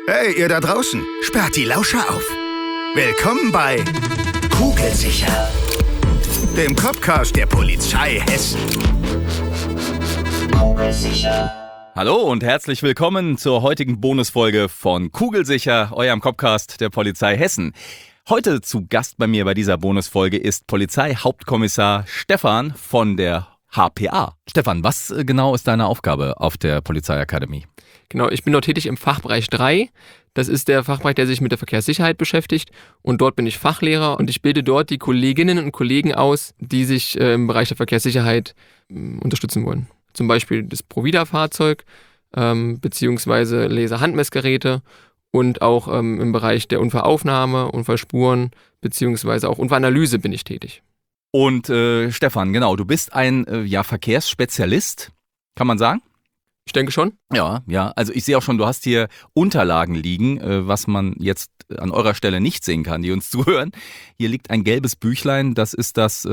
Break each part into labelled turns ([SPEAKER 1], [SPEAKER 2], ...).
[SPEAKER 1] Hey, ihr da draußen, sperrt die Lauscher auf. Willkommen bei Kugelsicher, dem Copcast der Polizei Hessen.
[SPEAKER 2] Kugelsicher.
[SPEAKER 3] Hallo und herzlich willkommen zur heutigen Bonusfolge von Kugelsicher, eurem Copcast der Polizei Hessen. Heute zu Gast bei mir bei dieser Bonusfolge ist Polizeihauptkommissar Stefan von der HPA. Stefan, was genau ist deine Aufgabe auf der Polizeiakademie?
[SPEAKER 4] Genau, ich bin dort tätig im Fachbereich 3. Das ist der Fachbereich, der sich mit der Verkehrssicherheit beschäftigt. Und dort bin ich Fachlehrer und ich bilde dort die Kolleginnen und Kollegen aus, die sich im Bereich der Verkehrssicherheit unterstützen wollen. Zum Beispiel das Provida-Fahrzeug, beziehungsweise Laserhandmessgeräte und auch im Bereich der Unfallaufnahme, Unfallspuren, beziehungsweise auch Unfallanalyse bin ich tätig.
[SPEAKER 3] Und Stefan, genau, du bist ein Verkehrsspezialist, kann man sagen?
[SPEAKER 4] Ich denke schon.
[SPEAKER 3] Ja, also ich sehe auch schon, du hast hier Unterlagen liegen, was man jetzt an eurer Stelle nicht sehen kann, die uns zuhören. Hier liegt ein gelbes Büchlein, das ist das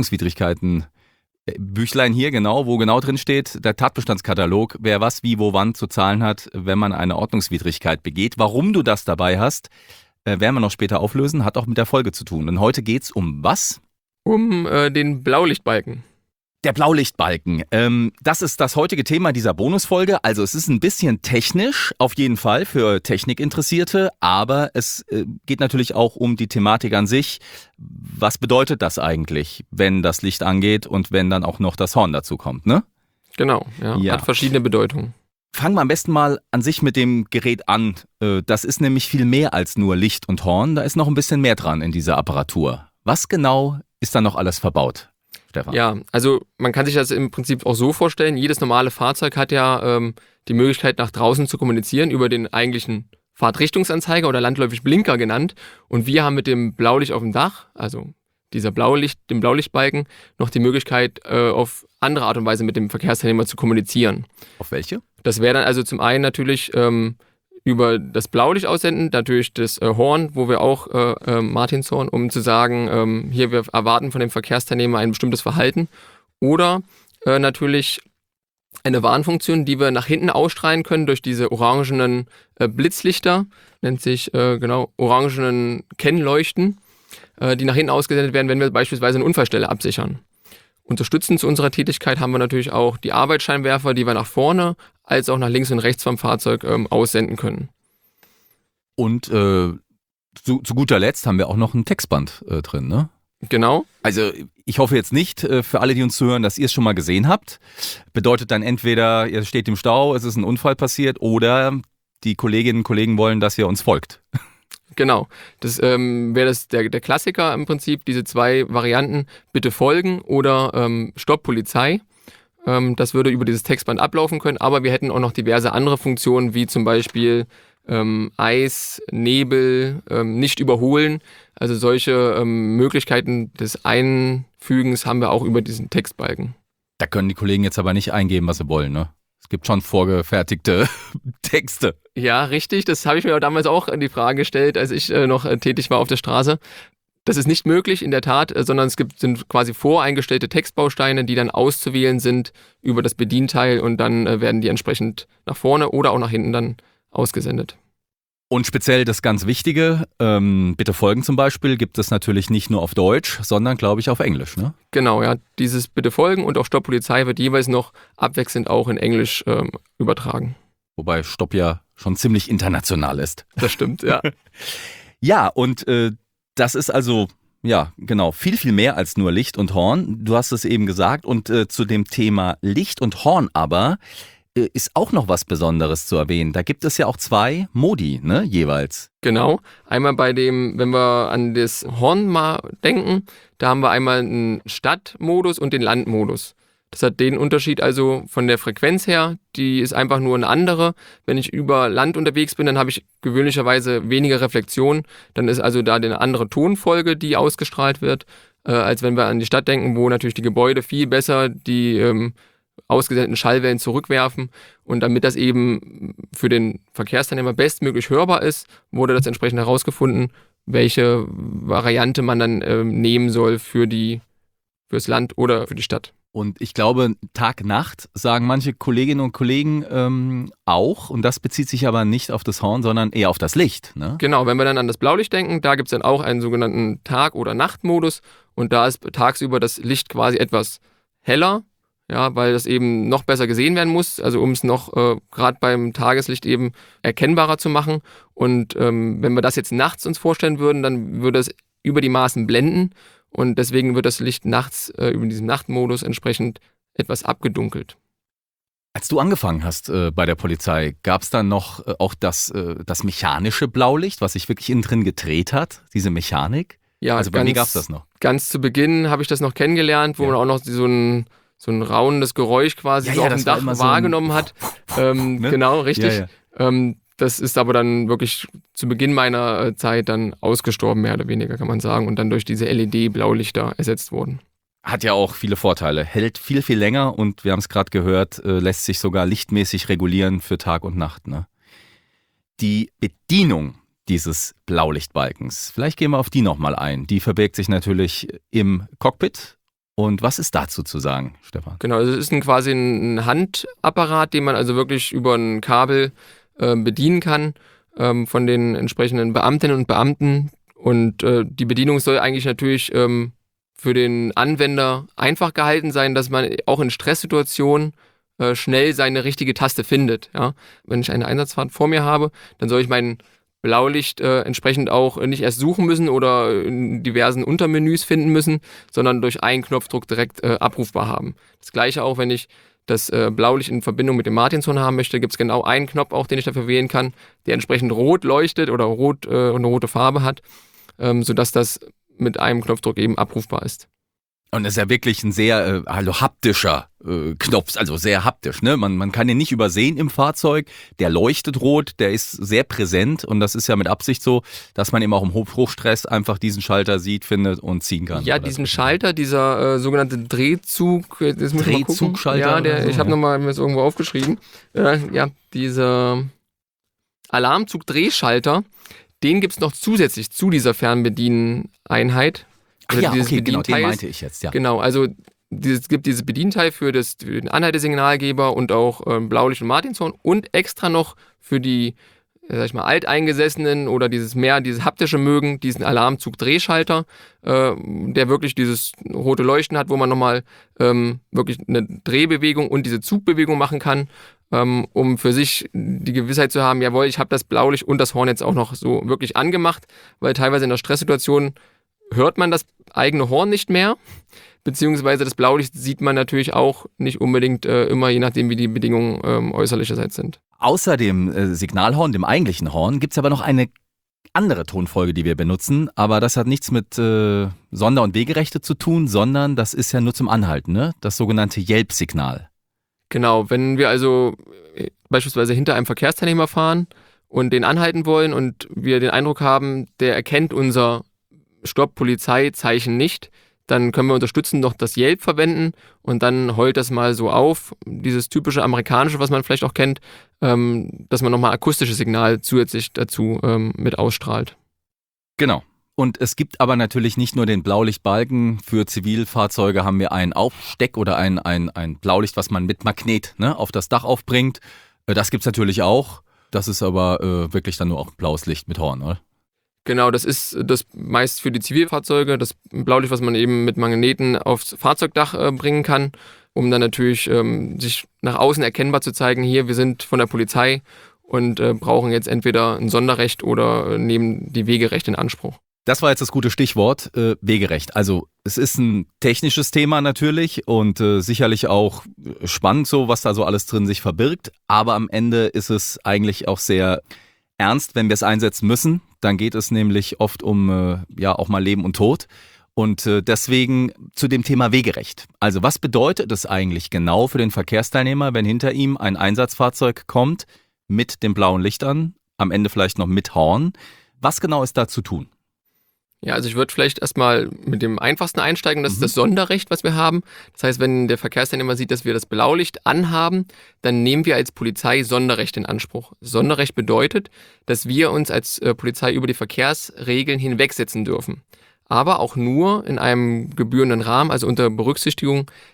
[SPEAKER 3] Ordnungswidrigkeiten-Büchlein hier, genau, wo genau drin steht, der Tatbestandskatalog, wer was, wie, wo, wann zu zahlen hat, wenn man eine Ordnungswidrigkeit begeht. Warum du das dabei hast, werden wir noch später auflösen, hat auch mit der Folge zu tun. Und heute geht's um was?
[SPEAKER 4] Um den Blaulichtbalken.
[SPEAKER 3] Der Blaulichtbalken, das ist das heutige Thema dieser Bonusfolge. Also es ist ein bisschen technisch, auf jeden Fall für Technikinteressierte, aber es geht natürlich auch um die Thematik an sich. Was bedeutet das eigentlich, wenn das Licht angeht und wenn dann auch noch das Horn dazu kommt, ne?
[SPEAKER 4] Genau, ja. Hat verschiedene Bedeutungen.
[SPEAKER 3] Fangen wir am besten mal an sich mit dem Gerät an. Das ist nämlich viel mehr als nur Licht und Horn, da ist noch ein bisschen mehr dran in dieser Apparatur. Was genau ist da noch alles verbaut? Stefan.
[SPEAKER 4] Ja, also man kann sich das im Prinzip auch so vorstellen, jedes normale Fahrzeug hat ja die Möglichkeit nach draußen zu kommunizieren über den eigentlichen Fahrtrichtungsanzeiger oder landläufig Blinker genannt und wir haben mit dem Blaulicht auf dem Dach, also dem Blaulichtbalken, noch die Möglichkeit auf andere Art und Weise mit dem Verkehrsteilnehmer zu kommunizieren.
[SPEAKER 3] Auf welche?
[SPEAKER 4] Das wäre dann also zum einen natürlich über das Blaulicht aussenden, natürlich das Horn, wo wir auch Martinshorn, um zu sagen, hier wir erwarten von dem Verkehrsteilnehmer ein bestimmtes Verhalten. Oder natürlich eine Warnfunktion, die wir nach hinten ausstrahlen können durch diese orangenen Blitzlichter, nennt sich orangenen Kennleuchten, die nach hinten ausgesendet werden, wenn wir beispielsweise eine Unfallstelle absichern. Unterstützend zu unserer Tätigkeit haben wir natürlich auch die Arbeitsscheinwerfer, die wir nach vorne als auch nach links und rechts vom Fahrzeug aussenden können.
[SPEAKER 3] Und zu guter Letzt haben wir auch noch ein Textband drin, ne?
[SPEAKER 4] Genau.
[SPEAKER 3] Also ich hoffe jetzt nicht für alle, die uns zuhören, dass ihr es schon mal gesehen habt. Bedeutet dann entweder, ihr steht im Stau, es ist ein Unfall passiert oder die Kolleginnen und Kollegen wollen, dass ihr uns folgt.
[SPEAKER 4] Genau, das wäre der Klassiker im Prinzip, diese zwei Varianten, bitte folgen oder Stopp Polizei. Das würde über dieses Textband ablaufen können, aber wir hätten auch noch diverse andere Funktionen, wie zum Beispiel Eis, Nebel, nicht überholen. Also solche Möglichkeiten des Einfügens haben wir auch über diesen Textbalken.
[SPEAKER 3] Da können die Kollegen jetzt aber nicht eingeben, was sie wollen, ne? Es gibt schon vorgefertigte Texte.
[SPEAKER 4] Ja, richtig. Das habe ich mir damals auch die Frage gestellt, als ich noch tätig war auf der Straße. Das ist nicht möglich in der Tat, sondern sind quasi voreingestellte Textbausteine, die dann auszuwählen sind über das Bedienteil und dann werden die entsprechend nach vorne oder auch nach hinten dann ausgesendet.
[SPEAKER 3] Und speziell das ganz Wichtige, bitte folgen zum Beispiel, gibt es natürlich nicht nur auf Deutsch, sondern glaube ich auf Englisch, ne?
[SPEAKER 4] Genau, ja. Dieses bitte folgen und auch Stopp Polizei wird jeweils noch abwechselnd auch in Englisch übertragen.
[SPEAKER 3] Wobei Stopp ja schon ziemlich international ist.
[SPEAKER 4] Das stimmt, ja.
[SPEAKER 3] Ja, und das ist also, ja, genau, viel, viel mehr als nur Licht und Horn. Du hast es eben gesagt. Und zu dem Thema Licht und Horn aber ist auch noch was Besonderes zu erwähnen. Da gibt es ja auch zwei Modi, ne, jeweils.
[SPEAKER 4] Genau. Einmal wenn wir an das Horn mal denken, da haben wir einmal einen Stadtmodus und den Landmodus. Das hat den Unterschied also von der Frequenz her, die ist einfach nur eine andere. Wenn ich über Land unterwegs bin, dann habe ich gewöhnlicherweise weniger Reflexion. Dann ist also da eine andere Tonfolge, die ausgestrahlt wird, als wenn wir an die Stadt denken, wo natürlich die Gebäude viel besser die ausgesendeten Schallwellen zurückwerfen. Und damit das eben für den Verkehrsteilnehmer bestmöglich hörbar ist, wurde das entsprechend herausgefunden, welche Variante man dann nehmen soll fürs Land oder für die Stadt.
[SPEAKER 3] Und ich glaube, Tag-Nacht sagen manche Kolleginnen und Kollegen auch. Und das bezieht sich aber nicht auf das Horn, sondern eher auf das Licht. Ne?
[SPEAKER 4] Genau, wenn wir dann an das Blaulicht denken, da gibt es dann auch einen sogenannten Tag- oder Nachtmodus. Und da ist tagsüber das Licht quasi etwas heller, ja, weil das eben noch besser gesehen werden muss. Also um es noch gerade beim Tageslicht eben erkennbarer zu machen. Und wenn wir das jetzt nachts uns vorstellen würden, dann würde es über die Maßen blenden. Und deswegen wird das Licht nachts über diesen Nachtmodus entsprechend etwas abgedunkelt.
[SPEAKER 3] Als du angefangen hast bei der Polizei, gab es dann noch auch das mechanische Blaulicht, was sich wirklich innen drin gedreht hat, diese Mechanik?
[SPEAKER 4] Ja,
[SPEAKER 3] also bei mir gab es das noch.
[SPEAKER 4] Ganz zu Beginn habe ich das noch kennengelernt, wo man auch noch so ein raunendes Geräusch quasi auf dem Dach wahrgenommen hat. Ne? Genau, richtig. Ja. Das ist aber dann wirklich zu Beginn meiner Zeit dann ausgestorben, mehr oder weniger, kann man sagen, und dann durch diese LED-Blaulichter ersetzt worden.
[SPEAKER 3] Hat ja auch viele Vorteile. Hält viel, viel länger und wir haben es gerade gehört, lässt sich sogar lichtmäßig regulieren für Tag und Nacht. Ne? Die Bedienung dieses Blaulichtbalkens, vielleicht gehen wir auf die nochmal ein. Die verbirgt sich natürlich im Cockpit. Und was ist dazu zu sagen, Stefan?
[SPEAKER 4] Genau, also es ist quasi ein Handapparat, den man also wirklich über ein Kabel bedienen kann von den entsprechenden Beamtinnen und Beamten. Und die Bedienung soll eigentlich natürlich für den Anwender einfach gehalten sein, dass man auch in Stresssituationen schnell seine richtige Taste findet. Ja? Wenn ich eine Einsatzfahrt vor mir habe, dann soll ich mein Blaulicht entsprechend auch nicht erst suchen müssen oder in diversen Untermenüs finden müssen, sondern durch einen Knopfdruck direkt abrufbar haben. Das gleiche auch, wenn ich das Blaulicht in Verbindung mit dem Martinshorn haben möchte, gibt es genau einen Knopf auch, den ich dafür wählen kann, der entsprechend rot leuchtet oder rot eine rote Farbe hat, sodass das mit einem Knopfdruck eben abrufbar ist.
[SPEAKER 3] Und es ist ja wirklich ein sehr haptischer Knopf, also sehr haptisch. Ne? Man kann den nicht übersehen im Fahrzeug, der leuchtet rot, der ist sehr präsent und das ist ja mit Absicht so, dass man eben auch im Hochstress einfach diesen Schalter sieht, findet und ziehen kann.
[SPEAKER 4] Ja, diesen Schalter, dieser sogenannte Drehzug,
[SPEAKER 3] Drehzugschalter.
[SPEAKER 4] Ja, ich habe nochmal mir das irgendwo aufgeschrieben. Dieser Alarmzug-Drehschalter, den gibt es noch zusätzlich zu dieser Fernbedieneinheit.
[SPEAKER 3] Ach ja, okay, genau, den meinte ich jetzt, ja.
[SPEAKER 4] Genau, also es gibt dieses Bedienteil für den Anhaltesignalgeber und auch Blaulicht und Martinshorn und extra noch für die, sag ich mal, Alteingesessenen oder dieses haptische mögen, diesen Alarmzug-Drehschalter, der wirklich dieses rote Leuchten hat, wo man nochmal wirklich eine Drehbewegung und diese Zugbewegung machen kann, um für sich die Gewissheit zu haben, jawohl, ich habe das Blaulicht und das Horn jetzt auch noch so wirklich angemacht, weil teilweise in der Stresssituation hört man das eigene Horn nicht mehr, beziehungsweise das Blaulicht sieht man natürlich auch nicht unbedingt immer, je nachdem wie die Bedingungen äußerlicherseits sind.
[SPEAKER 3] Außer dem Signalhorn, dem eigentlichen Horn, gibt es aber noch eine andere Tonfolge, die wir benutzen, aber das hat nichts mit Sonder- und Wegerechte zu tun, sondern das ist ja nur zum Anhalten, ne? Das sogenannte Yelp-Signal.
[SPEAKER 4] Genau, wenn wir also beispielsweise hinter einem Verkehrsteilnehmer fahren und den anhalten wollen und wir den Eindruck haben, der erkennt unser Stopp-Polizei-Zeichen nicht, dann können wir unterstützend noch das Yelp verwenden und dann heult das mal so auf, dieses typische amerikanische, was man vielleicht auch kennt, dass man nochmal akustisches Signal zusätzlich dazu mit ausstrahlt.
[SPEAKER 3] Genau. Und es gibt aber natürlich nicht nur den Blaulichtbalken. Für Zivilfahrzeuge haben wir ein Aufsteck oder ein Blaulicht, was man mit Magnet auf das Dach aufbringt. Das gibt es natürlich auch. Das ist aber wirklich dann nur auch blaues Licht mit Horn, oder?
[SPEAKER 4] Genau, das ist das meist für die Zivilfahrzeuge, das Blaulicht, was man eben mit Magneten aufs Fahrzeugdach bringen kann, um dann natürlich sich nach außen erkennbar zu zeigen, hier, wir sind von der Polizei und brauchen jetzt entweder ein Sonderrecht oder nehmen die Wegerechte in Anspruch.
[SPEAKER 3] Das war jetzt das gute Stichwort, Wegerecht. Also es ist ein technisches Thema natürlich und sicherlich auch spannend so, was da so alles drin sich verbirgt, aber am Ende ist es eigentlich auch sehr ernst, wenn wir es einsetzen müssen. Dann geht es nämlich oft um auch mal Leben und Tod. Und deswegen zu dem Thema Wegerecht. Also was bedeutet es eigentlich genau für den Verkehrsteilnehmer, wenn hinter ihm ein Einsatzfahrzeug kommt mit dem blauen Licht an, am Ende vielleicht noch mit Horn? Was genau ist da zu tun?
[SPEAKER 4] Ja, also ich würde vielleicht erstmal mit dem einfachsten einsteigen, das ist das Sonderrecht, was wir haben. Das heißt, wenn der Verkehrsteilnehmer sieht, dass wir das Blaulicht anhaben, dann nehmen wir als Polizei Sonderrecht in Anspruch. Sonderrecht bedeutet, dass wir uns als Polizei über die Verkehrsregeln hinwegsetzen dürfen. Aber auch nur in einem gebührenden Rahmen, also unter Berücksichtigung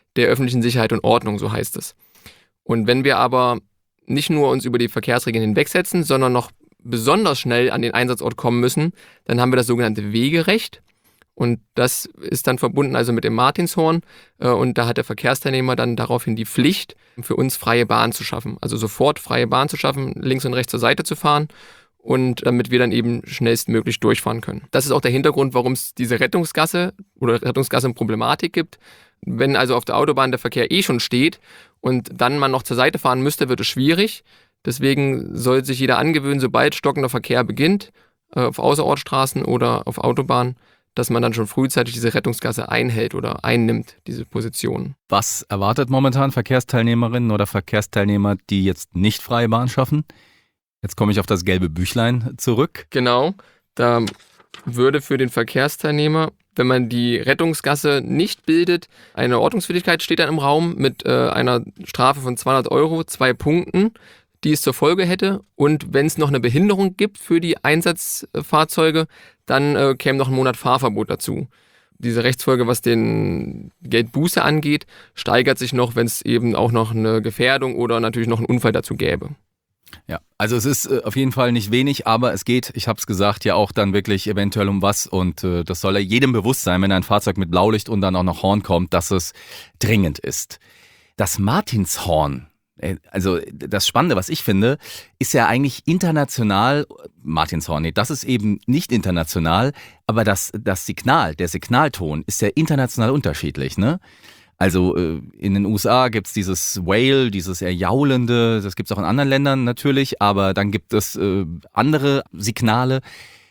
[SPEAKER 4] der öffentlichen Sicherheit und Ordnung, so heißt es. Und wenn wir aber nicht nur uns über die Verkehrsregeln hinwegsetzen, sondern noch besonders schnell an den Einsatzort kommen müssen, dann haben wir das sogenannte Wegerecht. Und das ist dann verbunden also mit dem Martinshorn. Und da hat der Verkehrsteilnehmer dann daraufhin die Pflicht, für uns freie Bahn zu schaffen. Also sofort freie Bahn zu schaffen, links und rechts zur Seite zu fahren. Und damit wir dann eben schnellstmöglich durchfahren können. Das ist auch der Hintergrund, warum es diese Rettungsgasse oder Rettungsgassen-Problematik gibt. Wenn also auf der Autobahn der Verkehr schon steht und dann man noch zur Seite fahren müsste, wird es schwierig. Deswegen soll sich jeder angewöhnen, sobald stockender Verkehr beginnt, auf Außerortstraßen oder auf Autobahnen, dass man dann schon frühzeitig diese Rettungsgasse einhält oder einnimmt, diese Position.
[SPEAKER 3] Was erwartet momentan Verkehrsteilnehmerinnen oder Verkehrsteilnehmer, die jetzt nicht freie Bahn schaffen? Jetzt komme ich auf das gelbe Büchlein zurück.
[SPEAKER 4] Genau, da würde für den Verkehrsteilnehmer, wenn man die Rettungsgasse nicht bildet, eine Ordnungswidrigkeit steht dann im Raum mit einer Strafe von 200 €, 2 Punkten, die es zur Folge hätte. Und wenn es noch eine Behinderung gibt für die Einsatzfahrzeuge, dann käme noch ein Monat Fahrverbot dazu. Diese Rechtsfolge, was den Geldbuße angeht, steigert sich noch, wenn es eben auch noch eine Gefährdung oder natürlich noch einen Unfall dazu gäbe.
[SPEAKER 3] Ja, also es ist auf jeden Fall nicht wenig, aber es geht, ich habe es gesagt, ja auch dann wirklich eventuell um was und das soll ja jedem bewusst sein, wenn ein Fahrzeug mit Blaulicht und dann auch noch Horn kommt, dass es dringend ist. Das Martinshorn, also das Spannende, was ich finde, ist ja eigentlich international, Martinshorn, nee, das ist eben nicht international, aber das Signal, der Signalton ist ja international unterschiedlich, ne? Also in den USA gibt es dieses Wail, dieses eher jaulende, das gibt es auch in anderen Ländern natürlich, aber dann gibt es andere Signale.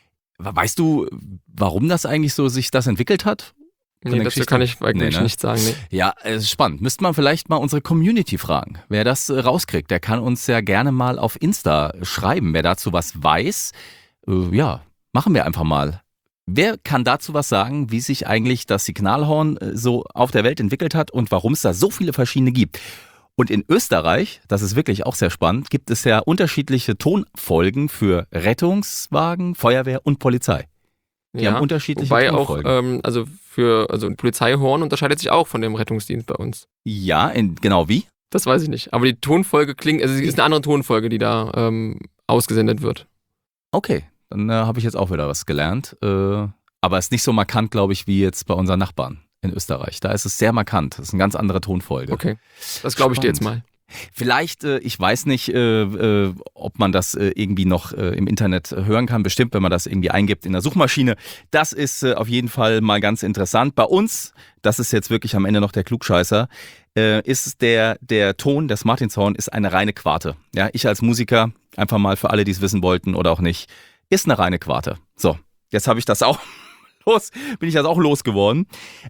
[SPEAKER 3] Weißt du, warum das eigentlich so sich das entwickelt hat?
[SPEAKER 4] Nee, dazu kann ich eigentlich nicht sagen. Nee.
[SPEAKER 3] Ja, es ist spannend. Müsste man vielleicht mal unsere Community fragen. Wer das rauskriegt, der kann uns ja gerne mal auf Insta schreiben. Wer dazu was weiß, ja, machen wir einfach mal. Wer kann dazu was sagen, wie sich eigentlich das Signalhorn so auf der Welt entwickelt hat und warum es da so viele verschiedene gibt? Und in Österreich, das ist wirklich auch sehr spannend, gibt es ja unterschiedliche Tonfolgen für Rettungswagen, Feuerwehr und Polizei. Die haben unterschiedliche Tonfolgen.
[SPEAKER 4] Auch, also ein Polizeihorn unterscheidet sich auch von dem Rettungsdienst bei uns.
[SPEAKER 3] Ja, genau wie?
[SPEAKER 4] Das weiß ich nicht. Aber die Tonfolge klingt, also es ist eine andere Tonfolge, die da ausgesendet wird.
[SPEAKER 3] Okay. Dann habe ich jetzt auch wieder was gelernt. Aber es ist nicht so markant, glaube ich, wie jetzt bei unseren Nachbarn in Österreich. Da ist es sehr markant. Das ist eine ganz andere Tonfolge.
[SPEAKER 4] Okay, das glaube ich dir jetzt mal.
[SPEAKER 3] Vielleicht, ich weiß nicht, ob man das irgendwie noch im Internet hören kann. Bestimmt, wenn man das irgendwie eingibt in der Suchmaschine. Das ist auf jeden Fall mal ganz interessant. Bei uns, das ist jetzt wirklich am Ende noch der Klugscheißer, ist der Ton des Martinshorn ist eine reine Quarte. Ja, ich als Musiker, einfach mal für alle, die es wissen wollten oder auch nicht, ist eine reine Quarte. So, jetzt habe ich das auch bin ich das auch losgeworden.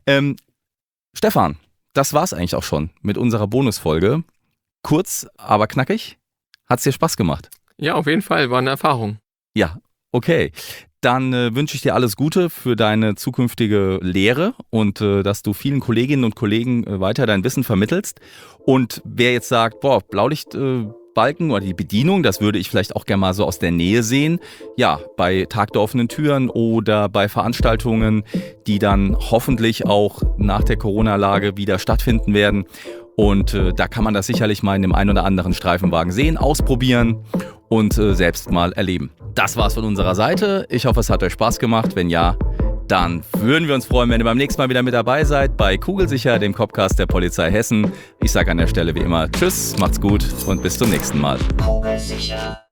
[SPEAKER 3] Stefan, das war's eigentlich auch schon mit unserer Bonusfolge. Kurz, aber knackig. Hat's dir Spaß gemacht?
[SPEAKER 4] Ja, auf jeden Fall, war eine Erfahrung.
[SPEAKER 3] Ja, okay. Dann wünsche ich dir alles Gute für deine zukünftige Lehre und dass du vielen Kolleginnen und Kollegen weiter dein Wissen vermittelst. Und wer jetzt sagt, boah, Blaulichtbalken oder die Bedienung, das würde ich vielleicht auch gerne mal so aus der Nähe sehen. Ja, bei Tag der offenen Türen oder bei Veranstaltungen, die dann hoffentlich auch nach der Corona-Lage wieder stattfinden werden. Und da kann man das sicherlich mal in dem einen oder anderen Streifenwagen sehen, ausprobieren und selbst mal erleben. Das war's von unserer Seite. Ich hoffe, es hat euch Spaß gemacht. Wenn ja, dann würden wir uns freuen, wenn ihr beim nächsten Mal wieder mit dabei seid bei Kugelsicher, dem Copcast der Polizei Hessen. Ich sage an der Stelle wie immer Tschüss, macht's gut und bis zum nächsten Mal.
[SPEAKER 2] Kugelsicher.